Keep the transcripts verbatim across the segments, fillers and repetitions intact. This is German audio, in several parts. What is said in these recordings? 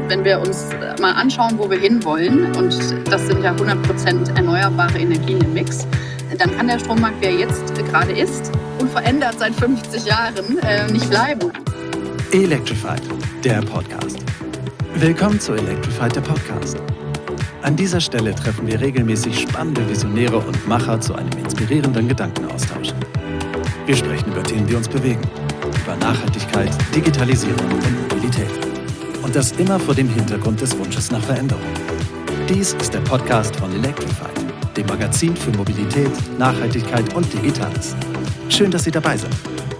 Wenn wir uns mal anschauen, wo wir hinwollen, und das sind ja hundert Prozent erneuerbare Energien im Mix, dann kann der Strommarkt, wie er jetzt gerade ist, unverändert seit fünfzig Jahren, äh, nicht bleiben. Electrified, der Podcast. Willkommen zu Electrified, der Podcast. An dieser Stelle treffen wir regelmäßig spannende Visionäre und Macher zu einem inspirierenden Gedankenaustausch. Wir sprechen über Themen, die uns bewegen, über Nachhaltigkeit, Digitalisierung und Mobilität. Und das immer vor dem Hintergrund des Wunsches nach Veränderung. Dies ist der Podcast von Electrified, dem Magazin für Mobilität, Nachhaltigkeit und Digitales. Schön, dass Sie dabei sind.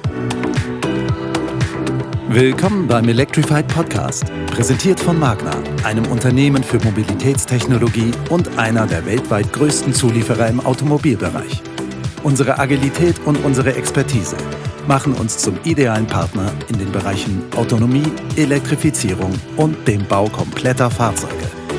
Willkommen beim Electrified Podcast, präsentiert von Magna, einem Unternehmen für Mobilitätstechnologie und einer der weltweit größten Zulieferer im Automobilbereich. Unsere Agilität und unsere Expertise machen uns zum idealen Partner in den Bereichen Autonomie, Elektrifizierung und dem Bau kompletter Fahrzeuge.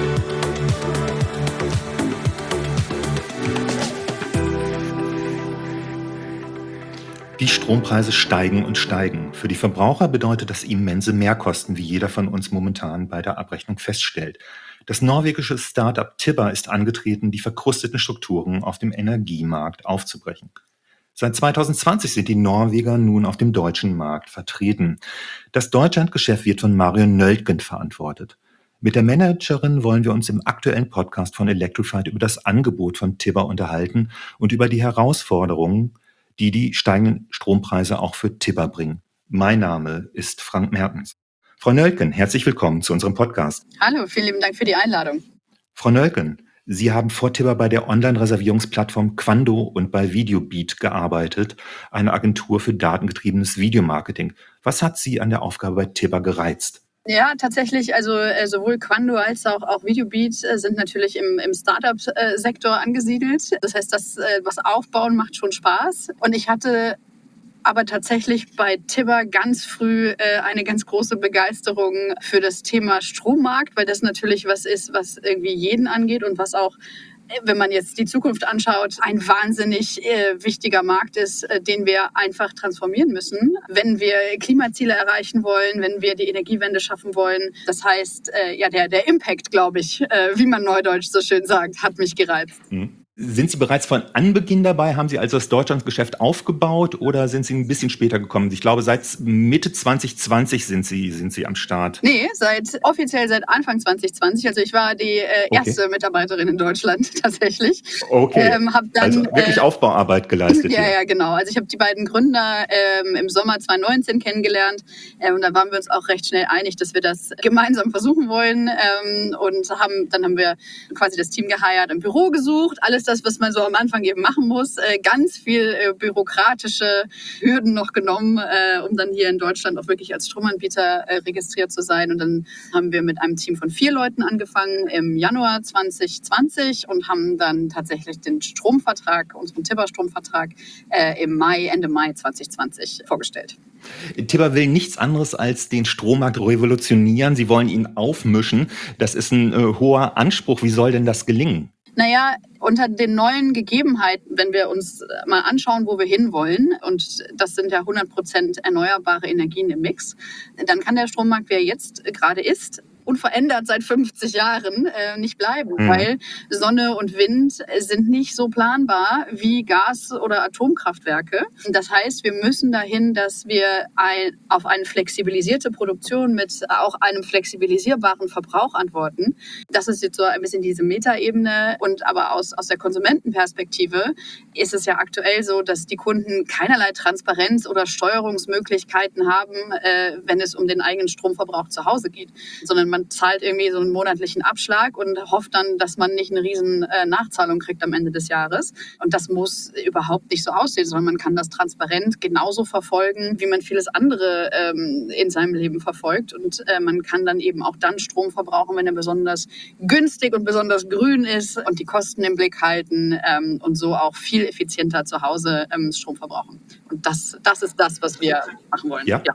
Die Strompreise steigen und steigen. Für die Verbraucher bedeutet das immense Mehrkosten, wie jeder von uns momentan bei der Abrechnung feststellt. Das norwegische Start-up Tibber ist angetreten, die verkrusteten Strukturen auf dem Energiemarkt aufzubrechen. Seit zwanzig zwanzig sind die Norweger nun auf dem deutschen Markt vertreten. Das Deutschlandgeschäft wird von Marion Nöldgen verantwortet. Mit der Managerin wollen wir uns im aktuellen Podcast von Electrified über das Angebot von Tibber unterhalten und über die Herausforderungen, die die steigenden Strompreise auch für Tibber bringen. Mein Name ist Frank Mertens. Frau Nöldgen, herzlich willkommen zu unserem Podcast. Hallo, vielen lieben Dank für die Einladung. Frau Nöldgen, Sie haben vor Tibber bei der Online-Reservierungsplattform Quando und bei Videobeat gearbeitet, eine Agentur für datengetriebenes Videomarketing. Was hat Sie an der Aufgabe bei Tibber gereizt? Ja, tatsächlich, also äh, sowohl Quando als auch, auch Videobeat äh, sind natürlich im, im Startup-Sektor angesiedelt. Das heißt, das, äh, was aufbauen, macht schon Spaß. Und ich hatte aber tatsächlich bei Tibber ganz früh äh, eine ganz große Begeisterung für das Thema Strommarkt, weil das natürlich was ist, was irgendwie jeden angeht und was auch, wenn man jetzt die Zukunft anschaut, ein wahnsinnig äh, wichtiger Markt ist, äh, den wir einfach transformieren müssen, wenn wir Klimaziele erreichen wollen, wenn wir die Energiewende schaffen wollen. Das heißt, äh, ja, der, der Impact, glaube ich, äh, wie man neudeutsch so schön sagt, hat mich gereizt. Mhm. Sind Sie bereits von Anbeginn dabei? Haben Sie also das Deutschlandgeschäft aufgebaut oder sind Sie ein bisschen später gekommen? Ich glaube, seit Mitte zwanzig zwanzig sind Sie, sind Sie am Start. Nee, seit, offiziell seit Anfang zwanzig zwanzig. Also ich war die äh, erste okay. Mitarbeiterin in Deutschland tatsächlich. Okay, ähm, hab dann, also wirklich äh, Aufbauarbeit geleistet. Ja, hier. ja, genau. Also ich habe die beiden Gründer ähm, im Sommer zwanzig neunzehn kennengelernt äh, und da waren wir uns auch recht schnell einig, dass wir das gemeinsam versuchen wollen ähm, und haben, dann haben wir quasi das Team geheiert, ein Büro gesucht, alles das, was man so am Anfang eben machen muss. Äh, ganz viel äh, bürokratische Hürden noch genommen, äh, um dann hier in Deutschland auch wirklich als Stromanbieter äh, registriert zu sein. Und dann haben wir mit einem Team von vier Leuten angefangen im Januar zwanzig zwanzig und haben dann tatsächlich den Stromvertrag, unseren Tibber-Stromvertrag, äh, im Mai, Ende Mai zwanzig zwanzig vorgestellt. Tibber will nichts anderes als den Strommarkt revolutionieren. Sie wollen ihn aufmischen. Das ist ein äh, hoher Anspruch. Wie soll denn das gelingen? Naja, unter den neuen Gegebenheiten, wenn wir uns mal anschauen, wo wir hinwollen, und das sind ja hundert Prozent erneuerbare Energien im Mix, dann kann der Strommarkt, wie er jetzt gerade ist, unverändert seit fünfzig Jahren äh, nicht bleiben, mhm. weil Sonne und Wind sind nicht so planbar wie Gas- oder Atomkraftwerke. Das heißt, wir müssen dahin, dass wir ein, auf eine flexibilisierte Produktion mit auch einem flexibilisierbaren Verbrauch antworten. Das ist jetzt so ein bisschen diese Metaebene. Und aber aus, aus der Konsumentenperspektive ist es ja aktuell so, dass die Kunden keinerlei Transparenz oder Steuerungsmöglichkeiten haben, äh, wenn es um den eigenen Stromverbrauch zu Hause geht, sondern man zahlt irgendwie so einen monatlichen Abschlag und hofft dann, dass man nicht eine riesen äh, Nachzahlung kriegt am Ende des Jahres. Und das muss überhaupt nicht so aussehen, sondern man kann das transparent genauso verfolgen, wie man vieles andere ähm, in seinem Leben verfolgt. Und äh, man kann dann eben auch dann Strom verbrauchen, wenn er besonders günstig und besonders grün ist und die Kosten im Blick halten ähm, und so auch viel effizienter zu Hause ähm, Strom verbrauchen. Und das, das ist das, was wir machen wollen. Ja. ja.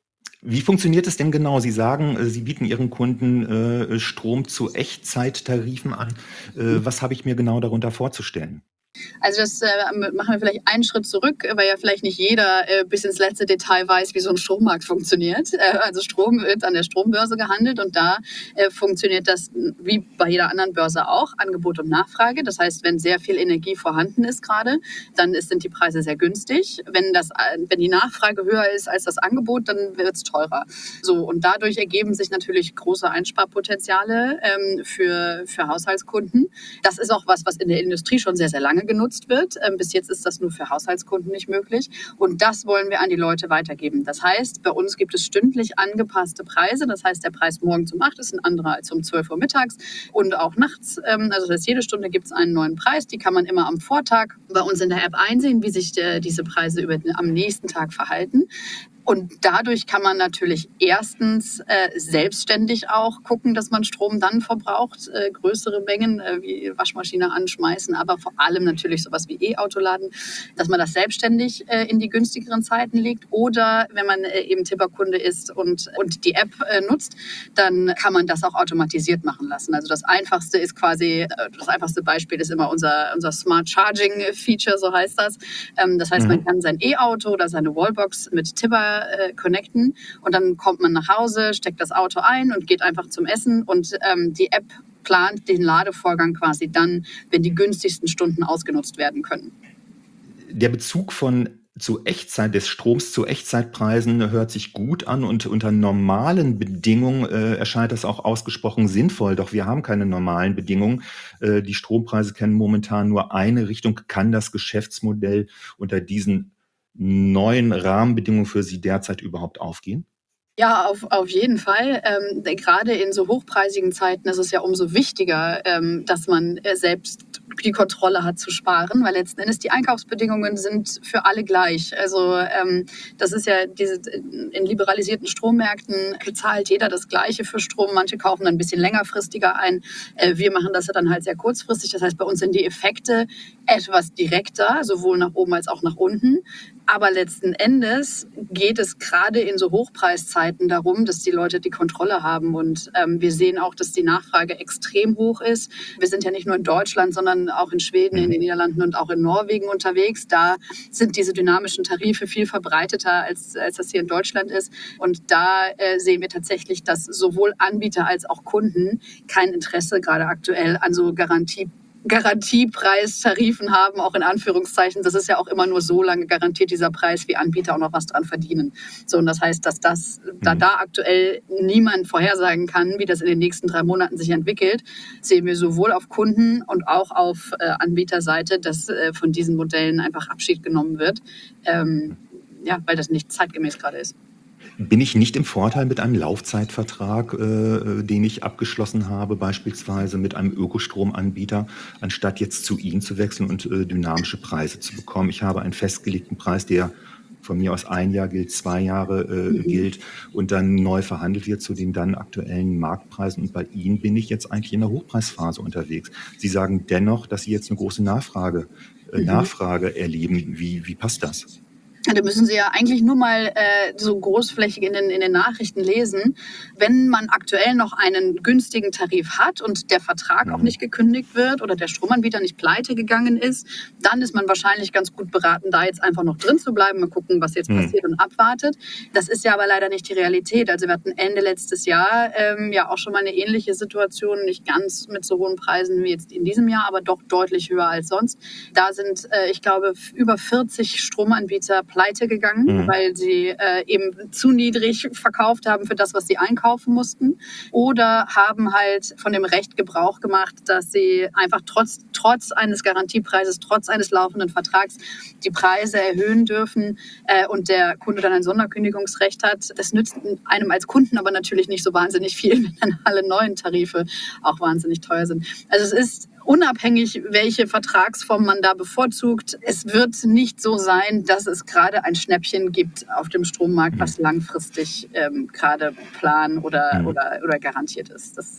Wie funktioniert es denn genau? Sie sagen, Sie bieten Ihren Kunden äh, Strom zu Echtzeittarifen an. Äh, was habe ich mir genau darunter vorzustellen? Also das äh, machen wir vielleicht einen Schritt zurück, weil ja vielleicht nicht jeder äh, bis ins letzte Detail weiß, wie so ein Strommarkt funktioniert. Äh, also Strom wird an der Strombörse gehandelt und da äh, funktioniert das wie bei jeder anderen Börse auch, Angebot und Nachfrage. Das heißt, wenn sehr viel Energie vorhanden ist gerade, dann ist, sind die Preise sehr günstig. Wenn, das, wenn die Nachfrage höher ist als das Angebot, dann wird es teurer. So, und dadurch ergeben sich natürlich große Einsparpotenziale ähm, für, für Haushaltskunden. Das ist auch was, was in der Industrie schon sehr, sehr lange genutzt wird. Ähm, bis jetzt ist das nur für Haushaltskunden nicht möglich. Und das wollen wir an die Leute weitergeben. Das heißt, bei uns gibt es stündlich angepasste Preise. Das heißt, der Preis morgens um acht ist ein anderer als um zwölf Uhr mittags und auch nachts. Ähm, also das heißt, jede Stunde gibt es einen neuen Preis. Die kann man immer am Vortag bei uns in der App einsehen, wie sich der, diese Preise über, am nächsten Tag verhalten. Und dadurch kann man natürlich erstens äh, selbstständig auch gucken, dass man Strom dann verbraucht, äh, größere Mengen äh, wie Waschmaschine anschmeißen, aber vor allem natürlich sowas wie E-Auto laden, dass man das selbstständig äh, in die günstigeren Zeiten legt. Oder wenn man äh, eben Tipperkunde ist und, und die App äh, nutzt, dann kann man das auch automatisiert machen lassen. Also das einfachste ist quasi, äh, das einfachste Beispiel ist immer unser, unser Smart Charging Feature, so heißt das. Ähm, das heißt, mhm. man kann sein E-Auto oder seine Wallbox mit Tipper Äh, connecten und dann kommt man nach Hause, steckt das Auto ein und geht einfach zum Essen und ähm, die App plant den Ladevorgang quasi dann, wenn die günstigsten Stunden ausgenutzt werden können. Der Bezug von zu Echtzeit des Stroms zu Echtzeitpreisen hört sich gut an und unter normalen Bedingungen äh, erscheint das auch ausgesprochen sinnvoll. Doch wir haben keine normalen Bedingungen. Äh, die Strompreise kennen momentan nur eine Richtung. Kann das Geschäftsmodell unter diesen neuen Rahmenbedingungen für Sie derzeit überhaupt aufgehen? Ja, auf, auf jeden Fall. Ähm, gerade in so hochpreisigen Zeiten ist es ja umso wichtiger, ähm, dass man äh, selbst die Kontrolle hat zu sparen, weil letzten Endes die Einkaufsbedingungen sind für alle gleich. Also ähm, das ist ja diese, in liberalisierten Strommärkten zahlt jeder das Gleiche für Strom. Manche kaufen dann ein bisschen längerfristiger ein. Äh, wir machen das ja dann halt sehr kurzfristig. Das heißt, bei uns sind die Effekte etwas direkter, sowohl nach oben als auch nach unten. Aber letzten Endes geht es gerade in so Hochpreiszeiten darum, dass die Leute die Kontrolle haben. Und ähm, wir sehen auch, dass die Nachfrage extrem hoch ist. Wir sind ja nicht nur in Deutschland, sondern auch in Schweden, in den Niederlanden und auch in Norwegen unterwegs. Da sind diese dynamischen Tarife viel verbreiteter, als, als das hier in Deutschland ist. Und da äh, sehen wir tatsächlich, dass sowohl Anbieter als auch Kunden kein Interesse gerade aktuell an so Garantie Garantiepreistarifen haben, auch in Anführungszeichen. Das ist ja auch immer nur so lange garantiert, dieser Preis, wie Anbieter auch noch was dran verdienen. So, und das heißt, dass das, da da aktuell niemand vorhersagen kann, wie das in den nächsten drei Monaten sich entwickelt, sehen wir sowohl auf Kunden- und auch auf äh, Anbieterseite, dass äh, von diesen Modellen einfach Abschied genommen wird, ähm, ja, weil das nicht zeitgemäß gerade ist. Bin ich nicht im Vorteil mit einem Laufzeitvertrag, äh, den ich abgeschlossen habe, beispielsweise mit einem Ökostromanbieter, anstatt jetzt zu Ihnen zu wechseln und äh, dynamische Preise zu bekommen? Ich habe einen festgelegten Preis, der von mir aus ein Jahr gilt, zwei Jahre äh, mhm. gilt und dann neu verhandelt wird zu den dann aktuellen Marktpreisen. Und bei Ihnen bin ich jetzt eigentlich in der Hochpreisphase unterwegs. Sie sagen dennoch, dass Sie jetzt eine große Nachfrage, äh, mhm. Nachfrage erleben. Wie, wie passt das? Da müssen Sie ja eigentlich nur mal äh, so großflächig in den, in den Nachrichten lesen. Wenn man aktuell noch einen günstigen Tarif hat und der Vertrag mhm. auch nicht gekündigt wird oder der Stromanbieter nicht pleite gegangen ist, dann ist man wahrscheinlich ganz gut beraten, da jetzt einfach noch drin zu bleiben, mal gucken, was jetzt mhm. passiert und abwartet. Das ist ja aber leider nicht die Realität. Also wir hatten Ende letztes Jahr ähm, ja auch schon mal eine ähnliche Situation, nicht ganz mit so hohen Preisen wie jetzt in diesem Jahr, aber doch deutlich höher als sonst. Da sind, äh, ich glaube, über vierzig Stromanbieter pleite gegangen, mhm. weil sie äh, eben zu niedrig verkauft haben für das, was sie einkaufen mussten, oder haben halt von dem Recht Gebrauch gemacht, dass sie einfach trotz, trotz eines Garantiepreises, trotz eines laufenden Vertrags die Preise erhöhen dürfen äh, und der Kunde dann ein Sonderkündigungsrecht hat. Das nützt einem als Kunden aber natürlich nicht so wahnsinnig viel, wenn dann alle neuen Tarife auch wahnsinnig teuer sind. Also es ist unabhängig, welche Vertragsform man da bevorzugt. Es wird nicht so sein, dass es gerade ein Schnäppchen gibt auf dem Strommarkt, was langfristig ähm, gerade plan oder, mhm. oder, oder garantiert ist. Das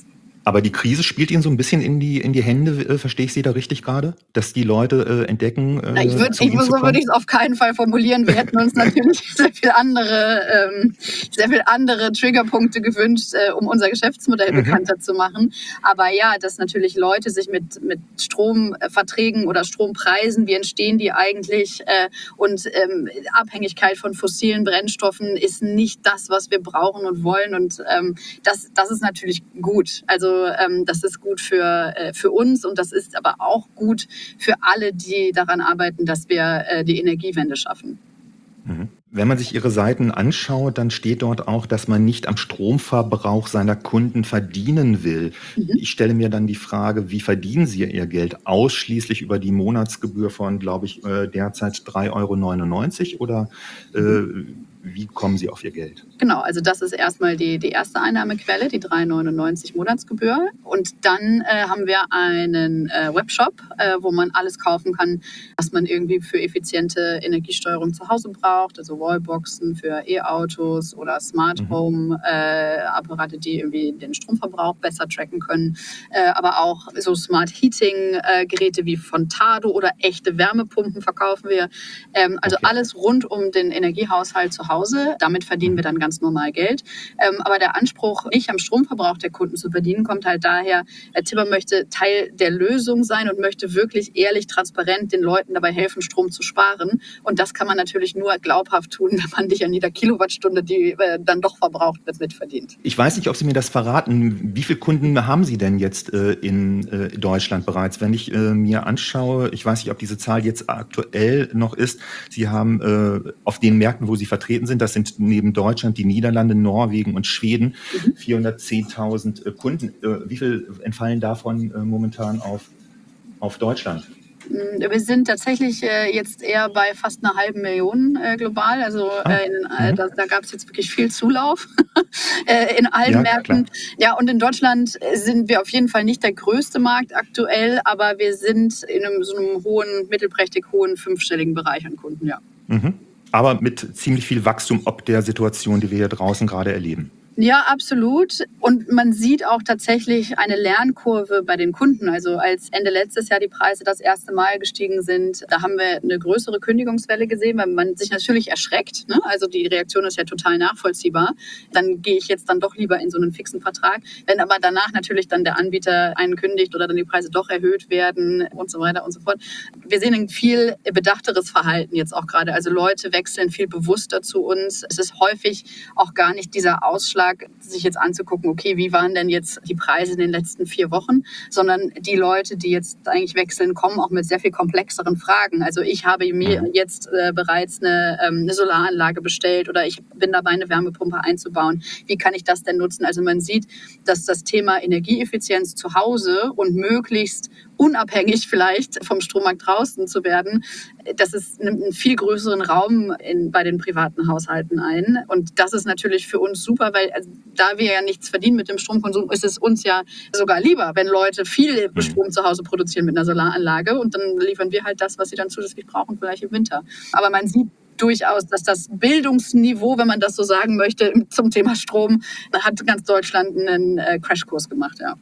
Aber die Krise spielt Ihnen so ein bisschen in die, in die Hände, äh, verstehe ich Sie da richtig gerade? Dass die Leute äh, entdecken, äh, Na, ich würd, zu ich, Ihnen zu so würde kommen? ich es auf keinen Fall formulieren. Wir hätten uns natürlich sehr viel andere, ähm, sehr viel andere Triggerpunkte gewünscht, äh, um unser Geschäftsmodell Mhm. bekannter zu machen. Aber ja, dass natürlich Leute sich mit, mit Stromverträgen oder Strompreisen, wie entstehen die eigentlich, äh, und ähm, Abhängigkeit von fossilen Brennstoffen ist nicht das, was wir brauchen und wollen. Und ähm, das, das ist natürlich gut. Also ähm, das ist gut für, äh, für uns und das ist aber auch gut für alle, die daran arbeiten, dass wir äh, die Energiewende schaffen. Mhm. Wenn man sich Ihre Seiten anschaut, dann steht dort auch, dass man nicht am Stromverbrauch seiner Kunden verdienen will. Mhm. Ich stelle mir dann die Frage, wie verdienen Sie Ihr Geld? Ausschließlich über die Monatsgebühr von, glaube ich, äh, derzeit drei Euro neunundneunzig oder äh, wie kommen Sie auf Ihr Geld? Genau, also das ist erstmal die, die erste Einnahmequelle, die drei Euro neunundneunzig Monatsgebühr. Und dann äh, haben wir einen äh, Webshop, äh, wo man alles kaufen kann, was man irgendwie für effiziente Energiesteuerung zu Hause braucht. Also Wallboxen für E-Autos oder Smart Mhm. Home äh, Apparate, die irgendwie den Stromverbrauch besser tracken können. Äh, aber auch so Smart Heating äh, Geräte wie von Tado oder echte Wärmepumpen verkaufen wir. Ähm, also Okay. alles rund um den Energiehaushalt zu Hause. Damit verdienen wir dann ganz normal Geld. Ähm, aber der Anspruch, nicht am Stromverbrauch der Kunden zu verdienen, kommt halt daher, Herr Tibber möchte Teil der Lösung sein und möchte wirklich ehrlich, transparent den Leuten dabei helfen, Strom zu sparen. Und das kann man natürlich nur glaubhaft tun, wenn man nicht an jeder Kilowattstunde, die äh, dann doch verbraucht wird, mitverdient. Ich weiß nicht, ob Sie mir das verraten. Wie viele Kunden haben Sie denn jetzt äh, in äh, Deutschland bereits? Wenn ich äh, mir anschaue, ich weiß nicht, ob diese Zahl jetzt aktuell noch ist. Sie haben äh, auf den Märkten, wo Sie vertreten sind, das sind neben Deutschland die Niederlande, Norwegen und Schweden, Mhm. vierhundertzehntausend äh, Kunden. Äh, wie viel entfallen davon äh, momentan auf, auf Deutschland? Wir sind tatsächlich äh, jetzt eher bei fast einer halben Million äh, global. Also Ah, äh, in, äh, mhm. da, da gab es jetzt wirklich viel Zulauf äh, in allen Ja, Märkten. klar. Ja, und in Deutschland sind wir auf jeden Fall nicht der größte Markt aktuell, aber wir sind in einem so einem hohen, mittelprächtig hohen fünfstelligen Bereich an Kunden, ja. Mhm. Aber mit ziemlich viel Wachstum ob der Situation, die wir hier draußen gerade erleben. Ja, absolut. Und man sieht auch tatsächlich eine Lernkurve bei den Kunden. Also als Ende letztes Jahr die Preise das erste Mal gestiegen sind, da haben wir eine größere Kündigungswelle gesehen, weil man sich natürlich erschreckt. Ne? Also die Reaktion ist ja total nachvollziehbar. Dann gehe ich jetzt dann doch lieber in so einen fixen Vertrag. Wenn aber danach natürlich dann der Anbieter einen kündigt oder dann die Preise doch erhöht werden und so weiter und so fort. Wir sehen ein viel bedachteres Verhalten jetzt auch gerade. Also Leute wechseln viel bewusster zu uns. Es ist häufig auch gar nicht dieser Ausschlag, sich jetzt anzugucken, okay, wie waren denn jetzt die Preise in den letzten vier Wochen, sondern die Leute, die jetzt eigentlich wechseln, kommen auch mit sehr viel komplexeren Fragen. Also ich habe mir jetzt äh, bereits eine, ähm, eine Solaranlage bestellt oder ich bin dabei, eine Wärmepumpe einzubauen. Wie kann ich das denn nutzen? Also man sieht, dass das Thema Energieeffizienz zu Hause und möglichst unabhängig vielleicht vom Strommarkt draußen zu werden, das ist, nimmt einen viel größeren Raum in, bei den privaten Haushalten ein. Und das ist natürlich für uns super, weil also, da wir ja nichts verdienen mit dem Stromkonsum, ist es uns ja sogar lieber, wenn Leute viel Strom zu Hause produzieren mit einer Solaranlage und dann liefern wir halt das, was sie dann zusätzlich brauchen, vielleicht im Winter. Aber man sieht durchaus, dass das Bildungsniveau, wenn man das so sagen möchte, zum Thema Strom, hat ganz Deutschland einen äh, Crashkurs gemacht, ja.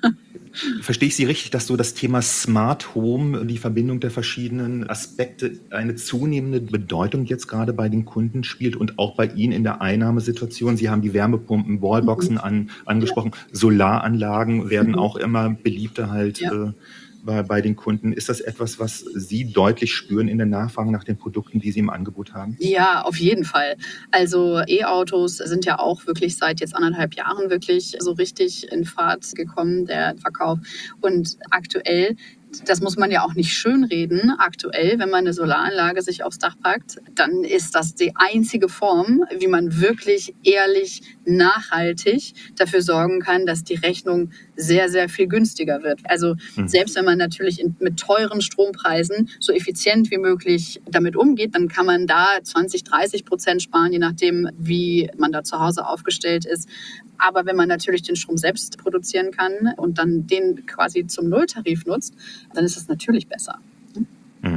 Verstehe ich Sie richtig, dass so das Thema Smart Home, die Verbindung der verschiedenen Aspekte, eine zunehmende Bedeutung jetzt gerade bei den Kunden spielt und auch bei Ihnen in der Einnahmesituation? Sie haben die Wärmepumpen, Wallboxen an, angesprochen. Ja. Solaranlagen werden mhm. auch immer beliebter halt ja. äh, bei, bei den Kunden. Ist das etwas, was Sie deutlich spüren in der Nachfrage nach den Produkten, die Sie im Angebot haben? Ja, auf jeden Fall. Also E-Autos sind ja auch wirklich seit jetzt anderthalb Jahren wirklich so richtig in Fahrt gekommen, der Verkauf. Und aktuell, das muss man ja auch nicht schönreden, aktuell, wenn man eine Solaranlage sich aufs Dach packt, dann ist das die einzige Form, wie man wirklich ehrlich, nachhaltig dafür sorgen kann, dass die Rechnung sehr, sehr viel günstiger wird. Also mhm. selbst wenn man natürlich in, mit teuren Strompreisen so effizient wie möglich damit umgeht, dann kann man da zwanzig, dreißig Prozent sparen, je nachdem, wie man da zu Hause aufgestellt ist. Aber wenn man natürlich den Strom selbst produzieren kann und dann den quasi zum Nulltarif nutzt, dann ist es natürlich besser. Mhm.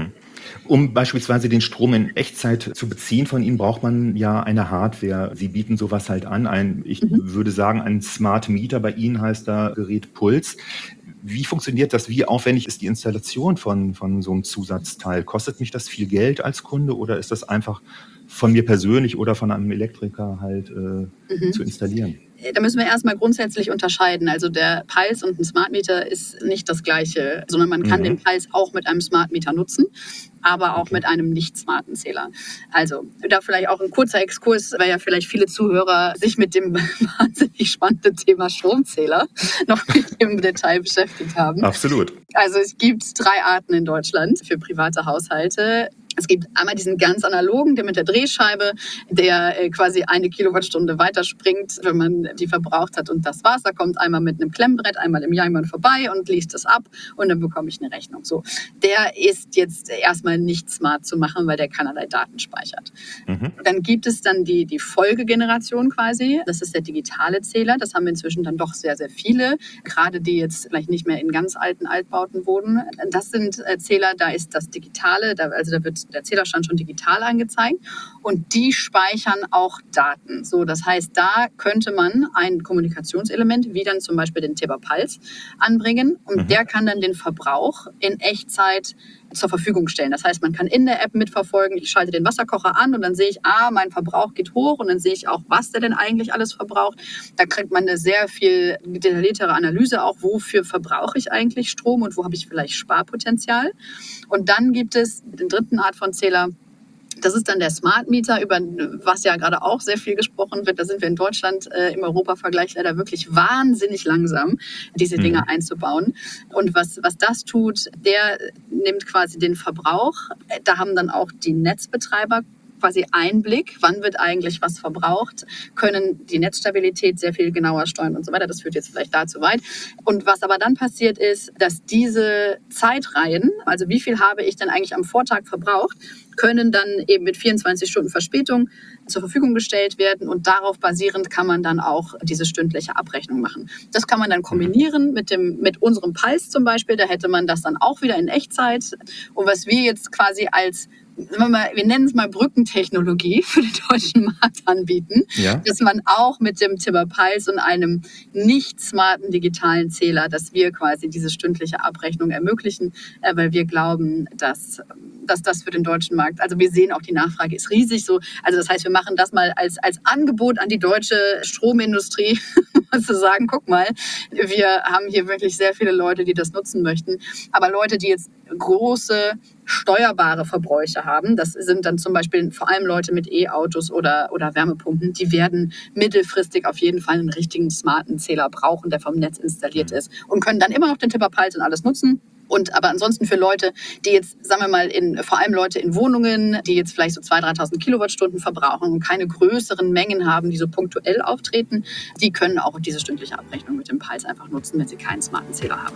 Um beispielsweise den Strom in Echtzeit zu beziehen von Ihnen, braucht man ja eine Hardware. Sie bieten sowas halt an. Ein, ich Mhm. würde sagen, ein Smart Meter. Bei Ihnen heißt da Gerät Puls. Wie funktioniert das? Wie aufwendig ist die Installation von, von so einem Zusatzteil? Kostet mich das viel Geld als Kunde oder ist das einfach von mir persönlich oder von einem Elektriker halt äh, Mhm. zu installieren? Da müssen wir erstmal grundsätzlich unterscheiden. Also der Pulse und ein Smart Meter ist nicht das Gleiche, sondern man kann Mhm. den Pulse auch mit einem Smart Meter nutzen, aber auch Okay. mit einem nicht smarten Zähler. Also da vielleicht auch ein kurzer Exkurs, weil ja vielleicht viele Zuhörer sich mit dem wahnsinnig spannenden Thema Stromzähler noch nicht im Detail beschäftigt haben. Absolut. Also es gibt drei Arten in Deutschland für private Haushalte. Es gibt einmal diesen ganz analogen, der mit der Drehscheibe, der äh, quasi eine Kilowattstunde weiterspringt, wenn man die verbraucht hat und das war's. Da kommt einmal mit einem Klemmbrett einmal im Jahr jemand vorbei und liest es ab und dann bekomme ich eine Rechnung. So, der ist jetzt erstmal nicht smart zu machen, weil der keinerlei Daten speichert. Mhm. Dann gibt es dann die, die Folgegeneration quasi. Das ist der digitale Zähler. Das haben wir inzwischen dann doch sehr, sehr viele. Gerade die jetzt vielleicht nicht mehr in ganz alten Altbauten wohnen. Das sind äh, Zähler, da ist das Digitale, da, also da wird der Zählerstand schon digital angezeigt und die speichern auch Daten. So, das heißt, da könnte man ein Kommunikationselement, wie dann zum Beispiel den Tibber Pulse, anbringen und Mhm. der kann dann den Verbrauch in Echtzeit zur Verfügung stellen. Das heißt, man kann in der App mitverfolgen, ich schalte den Wasserkocher an und dann sehe ich, ah, mein Verbrauch geht hoch und dann sehe ich auch, was der denn eigentlich alles verbraucht. Da kriegt man eine sehr viel detailliertere Analyse auch, wofür verbrauche ich eigentlich Strom und wo habe ich vielleicht Sparpotenzial. Und dann gibt es den dritten Art von Zähler. Das ist dann der Smart Meter, über was ja gerade auch sehr viel gesprochen wird. Da sind wir in Deutschland äh, im Europavergleich leider wirklich wahnsinnig langsam, diese Dinge Mhm. einzubauen. Und was, was das tut, der nimmt quasi den Verbrauch. Da haben dann auch die Netzbetreiber quasi Einblick, wann wird eigentlich was verbraucht, können die Netzstabilität sehr viel genauer steuern und so weiter. Das führt jetzt vielleicht da zu weit. Und was aber dann passiert ist, dass diese Zeitreihen, also wie viel habe ich denn eigentlich am Vortag verbraucht, können dann eben mit vierundzwanzig Stunden Verspätung zur Verfügung gestellt werden und darauf basierend kann man dann auch diese stündliche Abrechnung machen. Das kann man dann kombinieren mit, dem, mit unserem Pulse zum Beispiel, da hätte man das dann auch wieder in Echtzeit. Und was wir jetzt quasi als wir, mal, wir nennen es mal Brückentechnologie für den deutschen Markt anbieten, Ja. dass man auch mit dem Tibber Pulse und einem nicht smarten digitalen Zähler, dass wir quasi diese stündliche Abrechnung ermöglichen, äh, weil wir glauben, dass, dass das für den deutschen Markt, also wir sehen auch, die Nachfrage ist riesig so, also das heißt, wir machen das mal als, als Angebot an die deutsche Stromindustrie, zu sagen, guck mal, wir haben hier wirklich sehr viele Leute, die das nutzen möchten, aber Leute, die jetzt große steuerbare Verbräuche haben. Das sind dann zum Beispiel vor allem Leute mit E-Autos oder, oder Wärmepumpen. Die werden mittelfristig auf jeden Fall einen richtigen smarten Zähler brauchen, der vom Netz installiert ist und können dann immer noch den Tibber Pulse und alles nutzen. Und aber ansonsten für Leute, die jetzt, sagen wir mal, in, vor allem Leute in Wohnungen, die jetzt vielleicht so zweitausend, dreitausend Kilowattstunden verbrauchen und keine größeren Mengen haben, die so punktuell auftreten, die können auch diese stündliche Abrechnung mit dem Pulse einfach nutzen, wenn sie keinen smarten Zähler haben.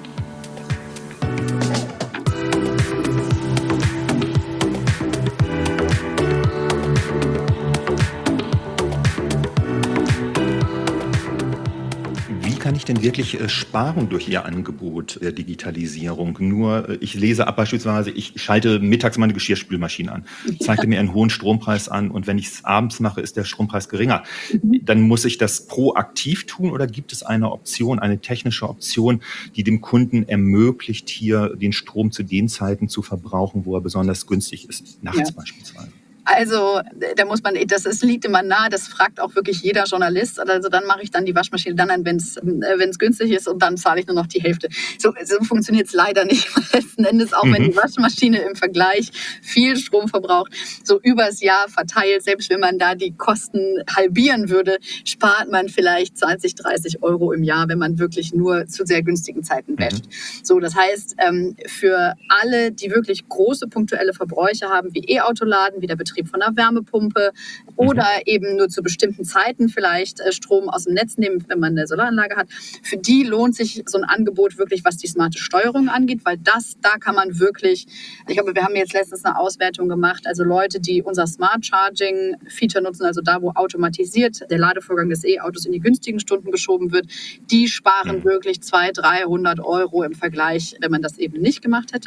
Kann ich denn wirklich äh, sparen durch Ihr Angebot der Digitalisierung? Nur, äh, ich lese ab beispielsweise, ich schalte mittags meine Geschirrspülmaschine an, zeigte mir einen hohen Strompreis an und wenn ich es abends mache, ist der Strompreis geringer. Mhm. Dann muss ich das proaktiv tun oder gibt es eine Option, eine technische Option, die dem Kunden ermöglicht, hier den Strom zu den Zeiten zu verbrauchen, wo er besonders günstig ist, nachts ja. beispielsweise? Also da muss man, das ist, liegt immer nahe, das fragt auch wirklich jeder Journalist. Also dann mache ich dann die Waschmaschine dann an, wenn es wenn es günstig ist und dann zahle ich nur noch die Hälfte. So, so funktioniert es leider nicht. Letzten Endes, auch mhm. wenn die Waschmaschine im Vergleich viel Strom verbraucht, so übers Jahr verteilt, selbst wenn man da die Kosten halbieren würde, spart man vielleicht zwanzig, dreißig Euro im Jahr, wenn man wirklich nur zu sehr günstigen Zeiten wäscht. Mhm. So, das heißt, für alle, die wirklich große punktuelle Verbräuche haben, wie E-Autoladen, wie der Betrieb von einer Wärmepumpe oder mhm. eben nur zu bestimmten Zeiten vielleicht Strom aus dem Netz nehmen, wenn man eine Solaranlage hat. Für die lohnt sich so ein Angebot wirklich, was die smarte Steuerung angeht, weil das, da kann man wirklich, ich glaube, wir haben jetzt letztens eine Auswertung gemacht, also Leute, die unser Smart Charging Feature nutzen, also da, wo automatisiert der Ladevorgang des E-Autos in die günstigen Stunden geschoben wird, die sparen mhm. wirklich zweihundert, dreihundert Euro im Vergleich, wenn man das eben nicht gemacht hätte.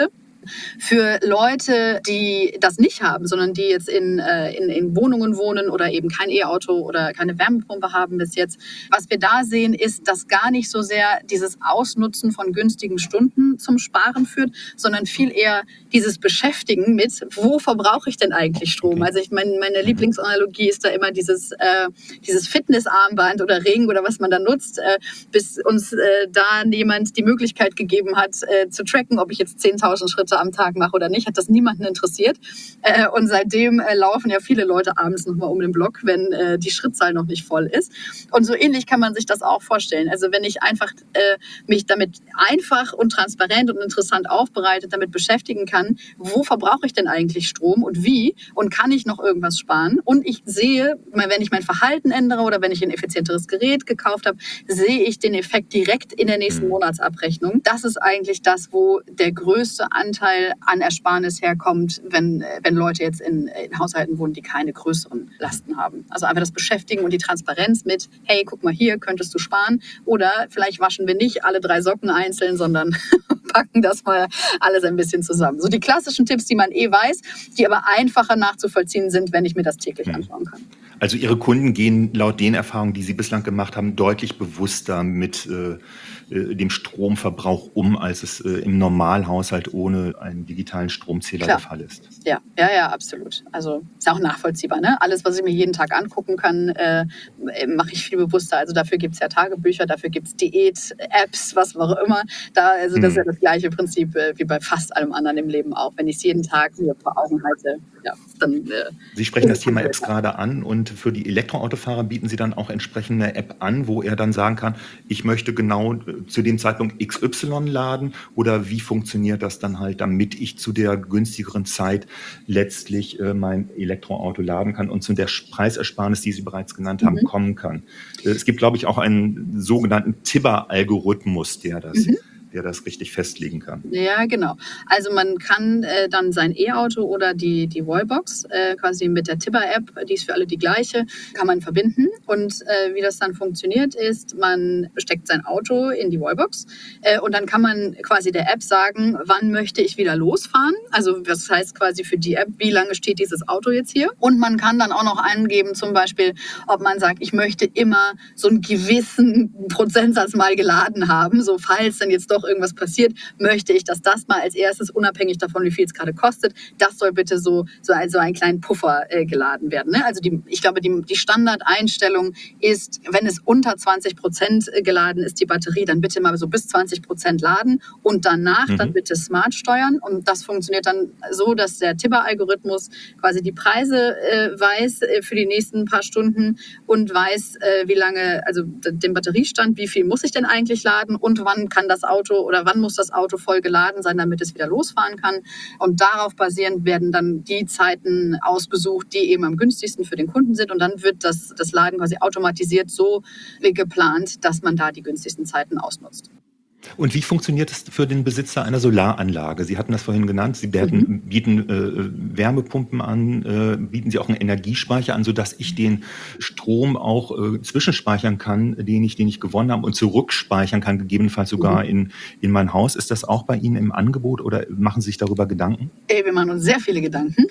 Für Leute, die das nicht haben, sondern die jetzt in, äh, in, in Wohnungen wohnen oder eben kein E-Auto oder keine Wärmepumpe haben bis jetzt, was wir da sehen, ist, dass gar nicht so sehr dieses Ausnutzen von günstigen Stunden zum Sparen führt, sondern viel eher dieses Beschäftigen mit, wo verbrauche ich denn eigentlich Strom? Also ich meine, meine Lieblingsanalogie ist da immer dieses, äh, dieses Fitnessarmband oder Ring oder was man da nutzt, äh, bis uns äh, da jemand die Möglichkeit gegeben hat, äh, zu tracken, ob ich jetzt zehntausend Schritte am Tag mache oder nicht, hat das niemanden interessiert. Äh, und seitdem äh, laufen ja viele Leute abends nochmal um den Block, wenn äh, die Schrittzahl noch nicht voll ist. Und so ähnlich kann man sich das auch vorstellen. Also wenn ich einfach äh, mich damit einfach und transparent und interessant aufbereitet damit beschäftigen kann, wo verbrauche ich denn eigentlich Strom und wie und kann ich noch irgendwas sparen? Und ich sehe, wenn ich mein Verhalten ändere oder wenn ich ein effizienteres Gerät gekauft habe, sehe ich den Effekt direkt in der nächsten Monatsabrechnung. Das ist eigentlich das, wo der größte Anteil an Ersparnis herkommt, wenn, wenn Leute jetzt in, in Haushalten wohnen, die keine größeren Lasten haben. Also einfach das Beschäftigen und die Transparenz mit, hey, guck mal hier, könntest du sparen. Oder vielleicht waschen wir nicht alle drei Socken einzeln, sondern packen das mal alles ein bisschen zusammen. So die klassischen Tipps, die man eh weiß, die aber einfacher nachzuvollziehen sind, wenn ich mir das täglich anschauen kann. Also Ihre Kunden gehen laut den Erfahrungen, die Sie bislang gemacht haben, deutlich bewusster mit äh, dem Stromverbrauch um, als es äh, im Normalhaushalt ohne einen digitalen Stromzähler Klar. der Fall ist. Ja, ja, ja, absolut. Also ist auch nachvollziehbar. Ne? Alles, was ich mir jeden Tag angucken kann, äh, mache ich viel bewusster. Also dafür gibt es ja Tagebücher, dafür gibt es Diät-Apps, was auch immer. Da, also das ist ja das gleiche Prinzip äh, wie bei fast allem anderen im Leben auch. Wenn ich es jeden Tag mir vor Augen halte, ja, dann... Äh, Sie sprechen das Thema Apps gerade an und für die Elektroautofahrer bieten Sie dann auch entsprechende App an, wo er dann sagen kann, ich möchte genau zu dem Zeitpunkt X Y laden oder wie funktioniert das dann halt, damit ich zu der günstigeren Zeit letztlich äh, mein Elektroauto laden kann und zu der Preisersparnis, die Sie bereits genannt haben, mhm. kommen kann. Äh, es gibt, glaube ich, auch einen sogenannten Tibber-Algorithmus, der das mhm. der das richtig festlegen kann. Ja, genau. Also man kann äh, dann sein E-Auto oder die, die Wallbox äh, quasi mit der Tibber-App, die ist für alle die gleiche, kann man verbinden. Und äh, wie das dann funktioniert ist, man steckt sein Auto in die Wallbox äh, und dann kann man quasi der App sagen, wann möchte ich wieder losfahren. Also das heißt quasi für die App, wie lange steht dieses Auto jetzt hier. Und man kann dann auch noch eingeben, zum Beispiel, ob man sagt, ich möchte immer so einen gewissen Prozentsatz mal geladen haben, so falls dann jetzt doch irgendwas passiert, möchte ich, dass das mal als erstes, unabhängig davon, wie viel es gerade kostet, das soll bitte so, so, ein, so einen kleinen Puffer äh, geladen werden. Ne? Also die, ich glaube, die, die Standardeinstellung ist, wenn es unter zwanzig Prozent geladen ist, die Batterie, dann bitte mal so bis zwanzig Prozent laden und danach mhm. dann bitte smart steuern. Und das funktioniert dann so, dass der Tibber-Algorithmus quasi die Preise äh, weiß äh, für die nächsten paar Stunden und weiß, äh, wie lange, also den Batteriestand, wie viel muss ich denn eigentlich laden und wann kann das Auto oder wann muss das Auto voll geladen sein, damit es wieder losfahren kann. Und darauf basierend werden dann die Zeiten ausgesucht, die eben am günstigsten für den Kunden sind. Und dann wird das, das Laden quasi automatisiert so geplant, dass man da die günstigsten Zeiten ausnutzt. Und wie funktioniert es für den Besitzer einer Solaranlage? Sie hatten das vorhin genannt, Sie bieten, mhm. bieten äh, Wärmepumpen an, äh, bieten Sie auch einen Energiespeicher an, sodass ich den Strom auch äh, zwischenspeichern kann, den ich, den ich gewonnen habe und zurückspeichern kann, gegebenenfalls sogar mhm. in, in mein Haus. Ist das auch bei Ihnen im Angebot oder machen Sie sich darüber Gedanken? Ey, wir machen uns sehr viele Gedanken.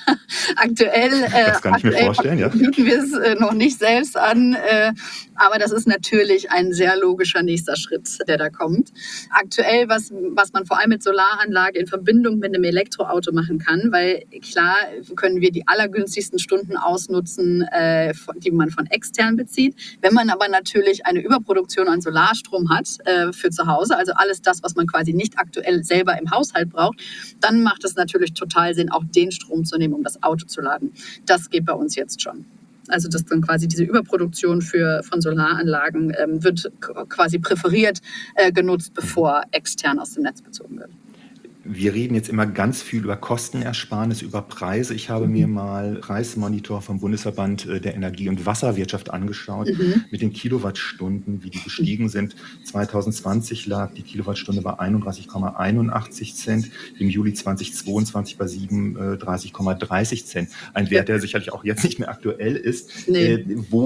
Aktuell, äh, das kann ich mir vorstellen, ja. bieten wir es äh, noch nicht selbst an, äh, aber das ist natürlich ein sehr logischer nächster Schritt, der da kommt. Aktuell, was, was man vor allem mit Solaranlage in Verbindung mit einem Elektroauto machen kann, weil klar können wir die allergünstigsten Stunden ausnutzen, äh, von, die man von extern bezieht. Wenn man aber natürlich eine Überproduktion an Solarstrom hat äh, für zu Hause, also alles das, was man quasi nicht aktuell selber im Haushalt braucht, dann macht es natürlich total Sinn, auch den Strom zu nehmen, um das Auto zu laden. Das geht bei uns jetzt schon. Also dass dann quasi diese Überproduktion für, von Solaranlagen ähm, wird k- quasi präferiert äh, genutzt, bevor extern aus dem Netz bezogen wird. Wir reden jetzt immer ganz viel über Kostenersparnis, über Preise. Ich habe mir mal Preismonitor vom Bundesverband der Energie- und Wasserwirtschaft angeschaut, mhm. mit den Kilowattstunden, wie die gestiegen sind. zwanzig zwanzig lag die Kilowattstunde bei einunddreißig Komma einundachtzig Cent, im Juli zweitausendzweiundzwanzig bei siebenunddreißig Komma dreißig Cent. Ein Wert, der sicherlich auch jetzt nicht mehr aktuell ist. Nee. Äh, wo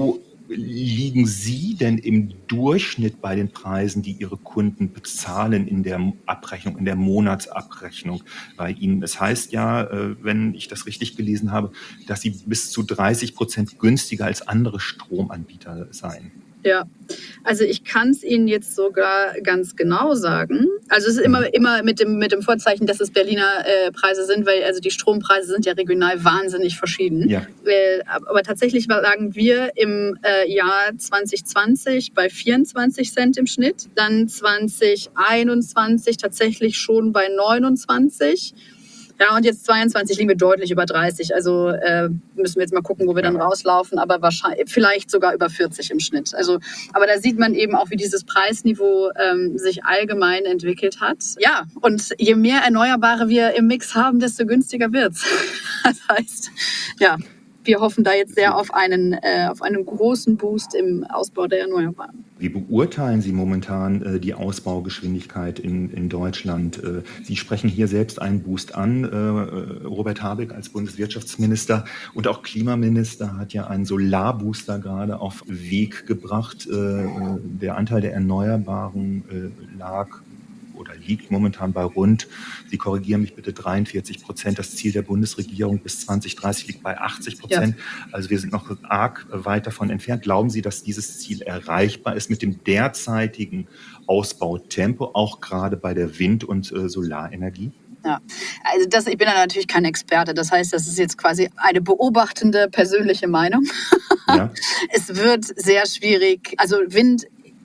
liegen Sie denn im Durchschnitt bei den Preisen, die Ihre Kunden bezahlen in der Abrechnung, in der Monatsabrechnung bei Ihnen? Es heißt ja, äh, wenn ich das richtig gelesen habe, dass Sie bis zu dreißig Prozent günstiger als andere Stromanbieter seien. Ja, also ich kann es Ihnen jetzt sogar ganz genau sagen. Also es ist immer, immer mit dem, mit dem Vorzeichen, dass es Berliner äh, Preise sind, weil also die Strompreise sind ja regional wahnsinnig verschieden. Ja. Äh, aber tatsächlich lagen wir im äh, Jahr zwanzig zwanzig bei vierundzwanzig Cent im Schnitt, dann zwanzig einundzwanzig tatsächlich schon bei neunundzwanzig. Ja, und jetzt zweiundzwanzig liegen wir deutlich über dreißig. Also äh, müssen wir jetzt mal gucken, wo wir dann rauslaufen, aber wahrscheinlich vielleicht sogar über vierzig im Schnitt. Also, aber da sieht man eben auch, wie dieses Preisniveau ähm, sich allgemein entwickelt hat. Ja, und je mehr Erneuerbare wir im Mix haben, desto günstiger wird's. Das heißt, ja, wir hoffen da jetzt sehr auf einen, äh, auf einen großen Boost im Ausbau der Erneuerbaren. Wie beurteilen Sie momentan äh, die Ausbaugeschwindigkeit in, in Deutschland? Äh, Sie sprechen hier selbst einen Boost an. Äh, Robert Habeck als Bundeswirtschaftsminister und auch Klimaminister hat ja einen Solarbooster gerade auf Weg gebracht. Äh, der Anteil der Erneuerbaren äh, lag oder liegt momentan bei rund, Sie korrigieren mich bitte, dreiundvierzig Prozent. Das Ziel der Bundesregierung bis zwanzig dreißig liegt bei achtzig Prozent. Ja. Also wir sind noch arg weit davon entfernt. Glauben Sie, dass dieses Ziel erreichbar ist mit dem derzeitigen Ausbautempo, auch gerade bei der Wind- und äh, Solarenergie? Ja, also das, ich bin da natürlich kein Experte. Das heißt, das ist jetzt quasi eine beobachtende persönliche Meinung. Ja. Es wird sehr schwierig. Also Wind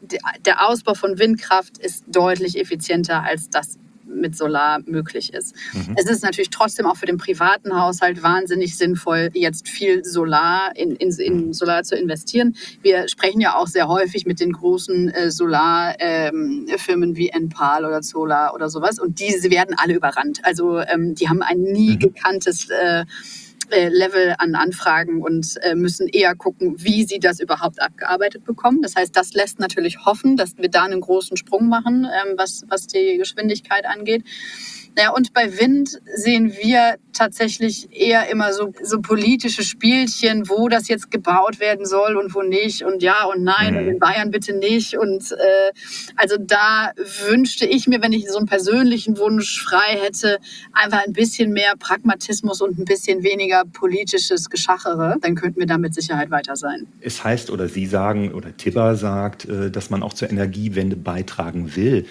Der Ausbau von Windkraft ist deutlich effizienter, als das mit Solar möglich ist. Mhm. Es ist natürlich trotzdem auch für den privaten Haushalt wahnsinnig sinnvoll, jetzt viel Solar in, in, in Solar zu investieren. Wir sprechen ja auch sehr häufig mit den großen äh, Solarfirmen ähm, wie Enpal oder Solar oder sowas und diese werden alle überrannt. Also ähm, die haben ein nie gekanntes äh, Level an Anfragen und äh, müssen eher gucken, wie sie das überhaupt abgearbeitet bekommen. Das heißt, das lässt natürlich hoffen, dass wir da einen großen Sprung machen, ähm, was, was die Geschwindigkeit angeht. Naja, und bei Wind sehen wir tatsächlich eher immer so, so politische Spielchen, wo das jetzt gebaut werden soll und wo nicht und ja und nein und in Bayern bitte nicht. Und äh, also da wünschte ich mir, wenn ich so einen persönlichen Wunsch frei hätte, einfach ein bisschen mehr Pragmatismus und ein bisschen weniger politisches Geschachere, dann könnten wir da mit Sicherheit weiter sein. Es heißt, oder Sie sagen, oder Tibber sagt, dass man auch zur Energiewende beitragen will.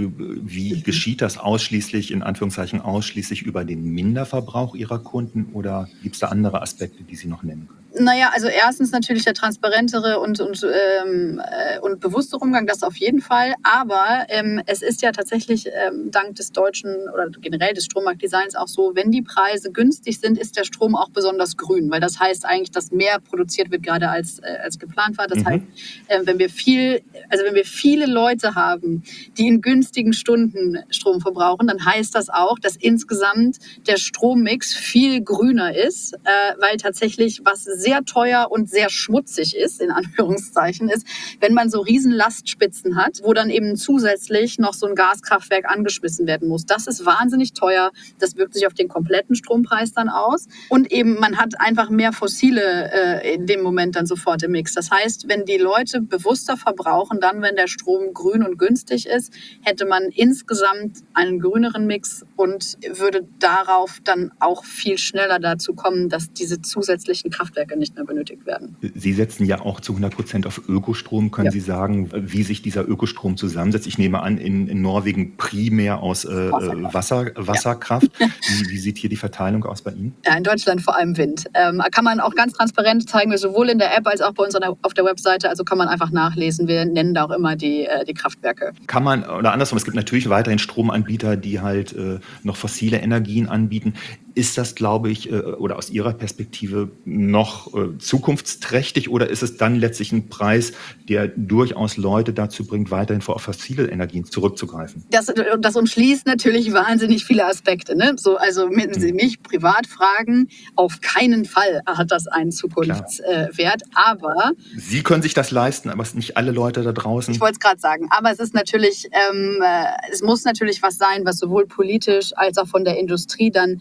Wie geschieht das ausschließlich in Anführungszeichen ausschließlich über den Minderverbrauch Ihrer Kunden oder gibt es da andere Aspekte, die Sie noch nennen können? Naja, also erstens natürlich der transparentere und, und, ähm, äh, und bewusste Umgang, das auf jeden Fall. Aber ähm, es ist ja tatsächlich ähm, dank des deutschen oder generell des Strommarktdesigns auch so, wenn die Preise günstig sind, ist der Strom auch besonders grün. Weil das heißt eigentlich, dass mehr produziert wird, gerade als, äh, als geplant war. Das mhm. heißt, äh, wenn wir viel, also wenn wir viele Leute haben, die in günstigen Stunden Strom verbrauchen, dann heißt das auch, dass insgesamt der Strommix viel grüner ist, äh, weil tatsächlich was sehr sehr teuer und sehr schmutzig ist, in Anführungszeichen, ist, wenn man so riesen Lastspitzen hat, wo dann eben zusätzlich noch so ein Gaskraftwerk angeschmissen werden muss. Das ist wahnsinnig teuer. Das wirkt sich auf den kompletten Strompreis dann aus. Und eben, man hat einfach mehr Fossile äh, in dem Moment dann sofort im Mix. Das heißt, wenn die Leute bewusster verbrauchen, dann, wenn der Strom grün und günstig ist, hätte man insgesamt einen grüneren Mix und würde darauf dann auch viel schneller dazu kommen, dass diese zusätzlichen Kraftwerke nicht mehr benötigt werden. Sie setzen ja auch zu hundert Prozent auf Ökostrom. Können ja. Sie sagen, wie sich dieser Ökostrom zusammensetzt? Ich nehme an, in, in Norwegen primär aus äh, Wasserkraft. Wasser, Wasserkraft. Ja. Wie, wie sieht hier die Verteilung aus bei Ihnen? Ja, in Deutschland vor allem Wind. Ähm, kann man auch ganz transparent zeigen, wir sowohl in der App als auch bei uns auf der Webseite. Also kann man einfach nachlesen. Wir nennen da auch immer die, äh, die Kraftwerke. Kann man, oder andersrum, es gibt natürlich weiterhin Stromanbieter, die halt äh, noch fossile Energien anbieten. Ist das, glaube ich, äh, oder aus Ihrer Perspektive noch äh, zukunftsträchtig oder ist es dann letztlich ein Preis, der durchaus Leute dazu bringt, weiterhin auf fossile Energien zurückzugreifen? Das, das umschließt natürlich wahnsinnig viele Aspekte. Ne? So, also wenn Sie mich privat fragen, auf keinen Fall hat das einen Zukunftswert. Äh, aber Sie können sich das leisten, aber es sind nicht alle Leute da draußen. Ich wollte es gerade sagen, aber es ist natürlich, ähm, äh, es muss natürlich was sein, was sowohl politisch als auch von der Industrie dann so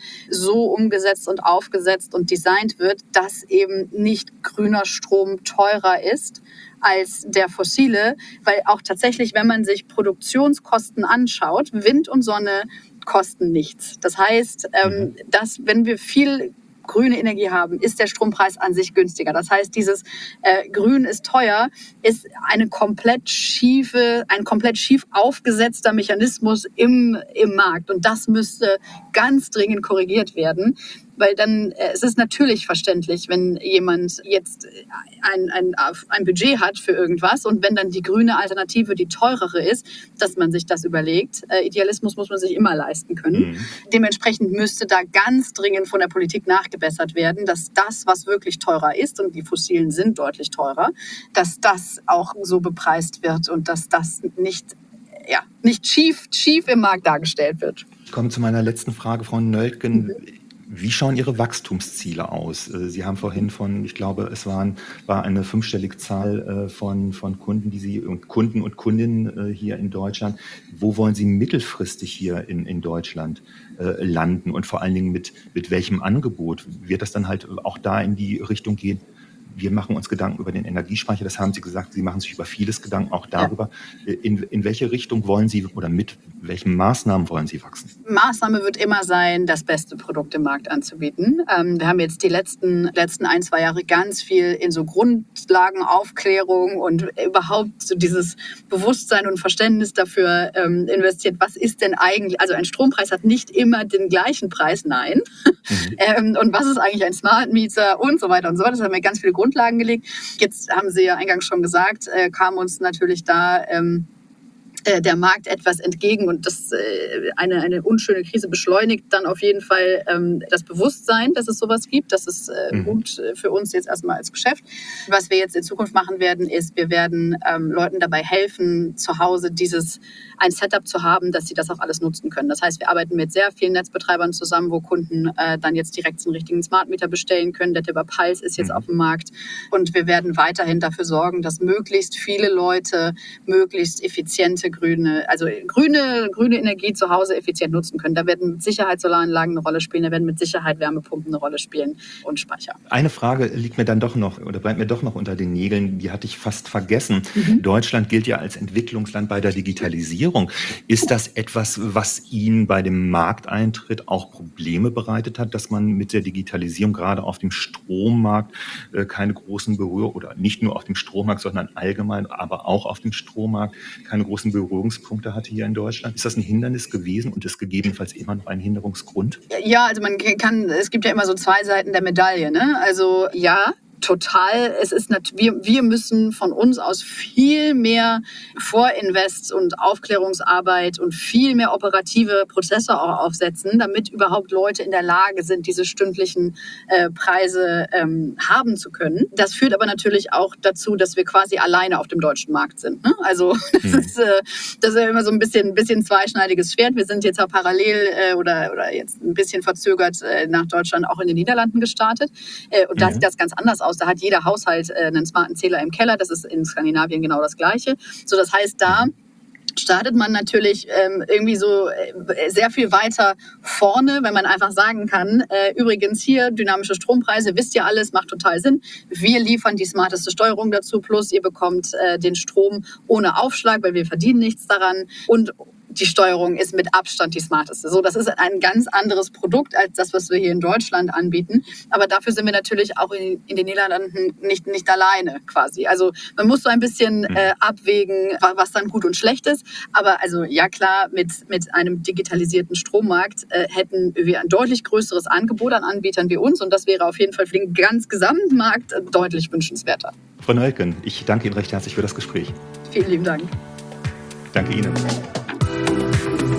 so umgesetzt und aufgesetzt und designt wird, dass eben nicht grüner Strom teurer ist als der fossile, weil auch tatsächlich, wenn man sich Produktionskosten anschaut, Wind und Sonne kosten nichts. Das heißt, ähm, dass wenn wir viel grüne Energie haben, ist der Strompreis an sich günstiger. Das heißt, dieses äh, Grün ist teuer, ist eine komplett schiefe, ein komplett schief aufgesetzter Mechanismus im, im Markt. Und das müsste ganz dringend korrigiert werden. Weil dann, äh, es ist natürlich verständlich, wenn jemand jetzt ein, ein, ein Budget hat für irgendwas und wenn dann die grüne Alternative die teurere ist, dass man sich das überlegt. Äh, Idealismus muss man sich immer leisten können. Mhm. Dementsprechend müsste da ganz dringend von der Politik nachgebessert werden, dass das, was wirklich teurer ist, und die fossilen sind deutlich teurer, dass das auch so bepreist wird und dass das nicht, ja, nicht schief, schief im Markt dargestellt wird. Ich komme zu meiner letzten Frage, Frau Nöldgen. Mhm. Wie schauen Ihre Wachstumsziele aus? Sie haben vorhin von, ich glaube, es waren, war eine fünfstellige Zahl von, von Kunden, die Sie, Kunden und Kundinnen hier in Deutschland. Wo wollen Sie mittelfristig hier in, in Deutschland landen? Und vor allen Dingen mit, mit welchem Angebot? Wird das dann halt auch da in die Richtung gehen? Wir machen uns Gedanken über den Energiespeicher, das haben Sie gesagt, Sie machen sich über vieles Gedanken, auch darüber. Ja. In, in welche Richtung wollen Sie oder mit welchen Maßnahmen wollen Sie wachsen? Maßnahme wird immer sein, das beste Produkt im Markt anzubieten. Ähm, wir haben jetzt die letzten, letzten ein, zwei Jahre ganz viel in so Grundlagenaufklärung und überhaupt so dieses Bewusstsein und Verständnis dafür ähm, investiert. Was ist denn eigentlich, also ein Strompreis hat nicht immer den gleichen Preis, nein. Mhm. ähm, und was ist eigentlich ein Smart Meter und so weiter und so weiter. Das haben wir ganz viele Grundlagen gelegt. Jetzt haben Sie ja eingangs schon gesagt, äh, kam uns natürlich da ähm, äh, der Markt etwas entgegen und das äh, eine, eine unschöne Krise beschleunigt dann auf jeden Fall ähm, das Bewusstsein, dass es sowas gibt. Das ist äh, mhm. gut für uns jetzt erstmal als Geschäft. Was wir jetzt in Zukunft machen werden, ist, wir werden ähm, Leuten dabei helfen, zu Hause dieses ein Setup zu haben, dass sie das auch alles nutzen können. Das heißt, wir arbeiten mit sehr vielen Netzbetreibern zusammen, wo Kunden äh, dann jetzt direkt so einen richtigen Smart Meter bestellen können. Der Tipper Pulse ist jetzt mhm. auf dem Markt und wir werden weiterhin dafür sorgen, dass möglichst viele Leute möglichst effiziente grüne, also grüne, grüne Energie zu Hause effizient nutzen können. Da werden mit Sicherheit Solaranlagen eine Rolle spielen, da werden mit Sicherheit Wärmepumpen eine Rolle spielen und Speicher. Eine Frage liegt mir dann doch noch oder bleibt mir doch noch unter den Nägeln, die hatte ich fast vergessen. Mhm. Deutschland gilt ja als Entwicklungsland bei der Digitalisierung. Ist das etwas, was Ihnen bei dem Markteintritt auch Probleme bereitet hat, dass man mit der Digitalisierung gerade auf dem Strommarkt äh, keine großen Berührungen oder nicht nur auf dem Strommarkt, sondern allgemein, aber auch auf dem Strommarkt keine großen Berührungspunkte hatte hier in Deutschland? Ist das ein Hindernis gewesen und ist gegebenenfalls immer noch ein Hinderungsgrund? Ja, also man kann, es gibt ja immer so zwei Seiten der Medaille, ne? Also ja, total. Es ist nat- wir, wir müssen von uns aus viel mehr Vorinvest und Aufklärungsarbeit und viel mehr operative Prozesse auch aufsetzen, damit überhaupt Leute in der Lage sind, diese stündlichen äh, Preise ähm, haben zu können. Das führt aber natürlich auch dazu, dass wir quasi alleine auf dem deutschen Markt sind. Ne? Also das, hm. ist, äh, das ist ja immer so ein bisschen, bisschen zweischneidiges Schwert. Wir sind jetzt auch parallel äh, oder, oder jetzt ein bisschen verzögert äh, nach Deutschland auch in den Niederlanden gestartet. Äh, und da mhm. sieht das ganz anders aus. Da hat jeder Haushalt äh, einen smarten Zähler im Keller. Das ist in Skandinavien genau das Gleiche. So, das heißt, da startet man natürlich ähm, irgendwie so äh, sehr viel weiter vorne, wenn man einfach sagen kann, äh, übrigens hier dynamische Strompreise, wisst ihr alles, macht total Sinn. Wir liefern die smarteste Steuerung dazu, plus ihr bekommt äh, den Strom ohne Aufschlag, weil wir verdienen nichts daran und die Steuerung ist mit Abstand die smarteste. So, das ist ein ganz anderes Produkt als das, was wir hier in Deutschland anbieten. Aber dafür sind wir natürlich auch in, in den Niederlanden nicht, nicht alleine quasi. Also man muss so ein bisschen äh, abwägen, was dann gut und schlecht ist. Aber also ja klar, mit, mit einem digitalisierten Strommarkt äh, hätten wir ein deutlich größeres Angebot an Anbietern wie uns. Und das wäre auf jeden Fall für den ganz gesamten Markt deutlich wünschenswerter. Frau Nöldgen, ich danke Ihnen recht herzlich für das Gespräch. Vielen lieben Dank. Danke Ihnen.